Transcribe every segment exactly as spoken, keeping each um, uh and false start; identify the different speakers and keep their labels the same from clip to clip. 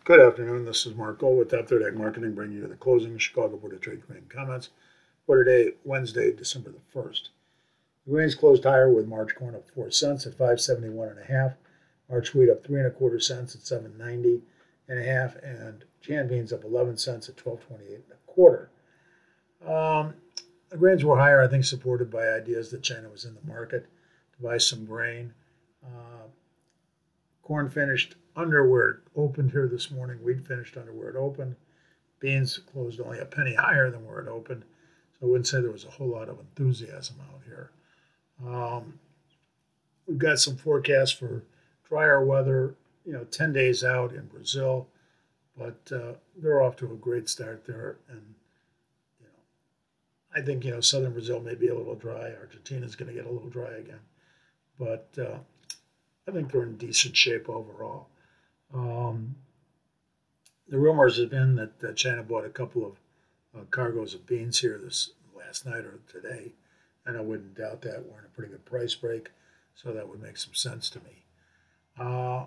Speaker 1: Good afternoon. This is Mark Gold with After Ag Marketing, bringing you the closing Chicago Board of Trade Committee comments for today, Wednesday, December the first. The grains closed higher with March corn up four cents at five seventy-one and a half. March wheat up three and a quarter cents at seven ninety and a half, and canned beans up eleven cents at twelve twenty-eight and a quarter. Um, the grains were higher, I think, supported by ideas that China was in the market to buy some grain. Uh, corn finished under where it opened here this morning. Wheat finished under where it opened. Beans closed only a penny higher than where it opened. So I wouldn't say there was a whole lot of enthusiasm out here. Um, we've got some forecasts for drier weather, you know, ten days out in Brazil, but uh, they're off to a great start there. And, you know, I think, you know, southern Brazil may be a little dry. Argentina's going to get a little dry again. But uh, I think they're in decent shape overall. Um, the rumors have been that, that China bought a couple of uh, cargoes of beans here this last night or today, and I wouldn't doubt that. We're in a pretty good price break, so that would make some sense to me. Uh,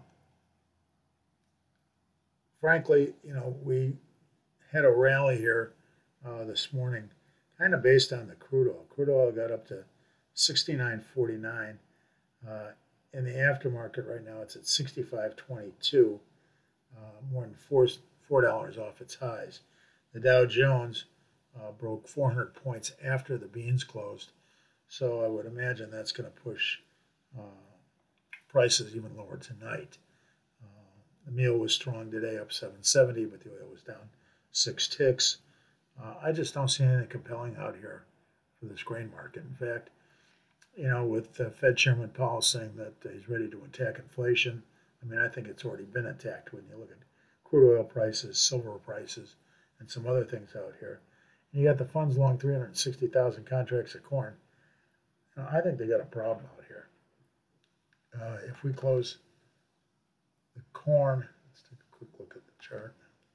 Speaker 1: frankly, you know, we had a rally here uh, this morning, kind of based on the crude oil. Crude oil got up to sixty-nine forty-nine. Uh, in the aftermarket right now, it's at sixty-five twenty-two, uh, more than four four dollars off its highs. The Dow Jones uh, broke four hundred points after the beans closed, so I would imagine that's going to push uh, prices even lower tonight. Uh, the meal was strong today, up seven seventy, but the oil was down six ticks. Uh, I just don't see anything compelling out here for this grain market. In fact, you know, with uh, Fed Chairman Powell saying that uh, he's ready to attack inflation, I mean, I think it's already been attacked when you look at crude oil prices, silver prices, and some other things out here. And you got the funds long three hundred sixty thousand contracts of corn. You know, I think they got a problem out here. Uh, if we close the corn, let's take a quick look at the chart.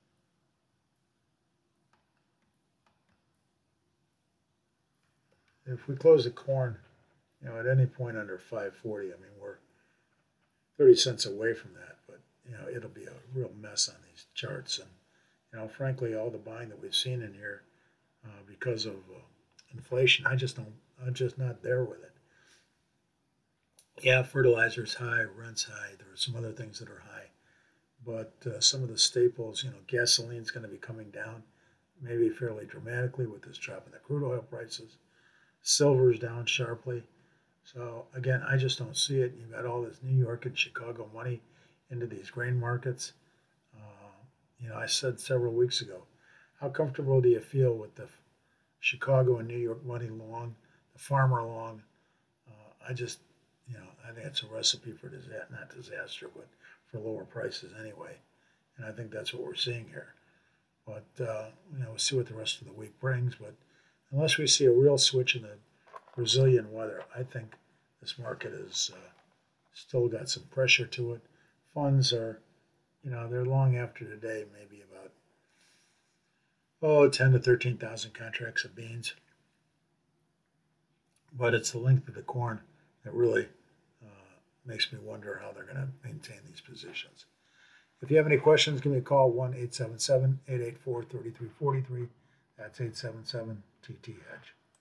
Speaker 1: If we close the corn, you know, at any point under five forty, I mean, we're thirty cents away from that, but, you know, it'll be a real mess on these charts. And, you know, frankly, all the buying that we've seen in here uh, because of uh, inflation, I just don't, I'm just not there with it. Yeah, fertilizer's high, rent's high. There are some other things that are high. But uh, some of the staples, you know, gasoline's going to be coming down, maybe fairly dramatically with this drop in the crude oil prices. Silver's down sharply. So, again, I just don't see it. You've got all this New York and Chicago money into these grain markets. Uh, you know, I said several weeks ago, how comfortable do you feel with the Chicago and New York money long, the farmer long? Uh, I just, you know, I think it's a recipe for disaster, not disaster, but for lower prices anyway. And I think that's what we're seeing here. But, uh, you know, we'll see what the rest of the week brings. But unless we see a real switch in the Brazilian weather, I think this market has uh, still got some pressure to it. Funds are, you know, they're long after today, maybe about, oh, ten to thirteen thousand contracts of beans. But it's the length of the corn that really uh, makes me wonder how they're going to maintain these positions. If you have any questions, give me a call, one eight seven seven, eight eight four, three three four three. That's eight seven seven T T Hedge.